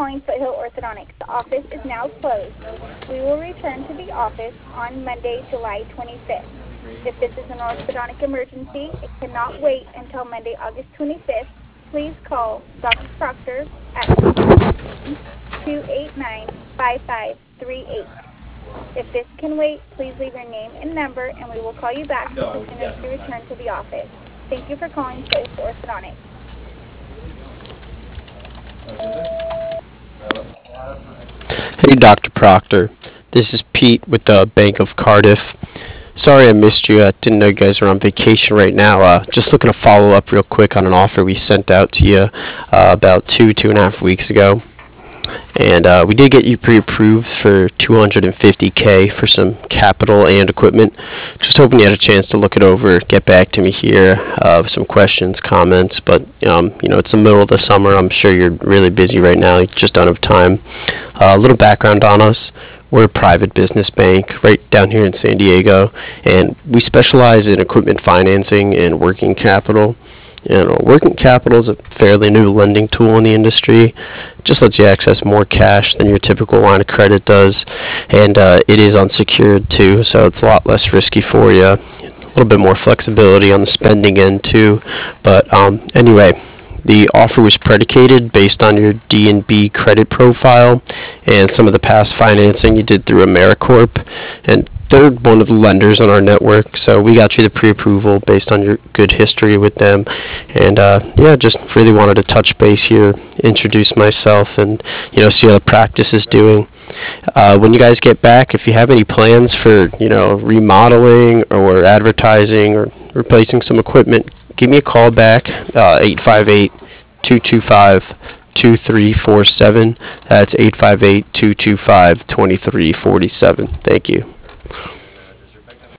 calling Foothill Orthodontics. The office is now closed. We will return to the office on Monday, July 25th. If this is an orthodontic emergency, it cannot wait until Monday, August 25th. Please call Dr. Proctor at 289-5538. If this can wait, please leave your name and number, and we will call you back as soon as you return to the office. Thank you for calling Foothill Orthodontics. Hey, Dr. Proctor. This is Pete with the Bank of Cardiff. Sorry I missed you. I didn't know you guys are on vacation right now. Just looking to follow up real quick on an offer we sent out to you about two and a half weeks ago. And we did get you pre-approved for $250K for some capital and equipment. Just hoping you had a chance to look it over, get back to me here with some questions, comments. But it's the middle of the summer. I'm sure you're really busy right now. You just don't have time. A little background on us. We're a private business bank right down here in San Diego, and we specialize in equipment financing and working capital. Working capital is a fairly new lending tool in the industry. It just lets you access more cash than your typical line of credit does, and it is unsecured too, so it's a lot less risky for you. A little bit more flexibility on the spending end too. But anyway, the offer was predicated based on your D&B credit profile and some of the past financing you did through AmeriCorp, and they're one of the lenders on our network, so we got you the pre-approval based on your good history with them. And just really wanted to touch base here, introduce myself, and see how the practice is doing. When you guys get back, if you have any plans for remodeling or advertising or replacing some equipment, give me a call back, 858-225-2347. That's 858-225-2347. Thank you.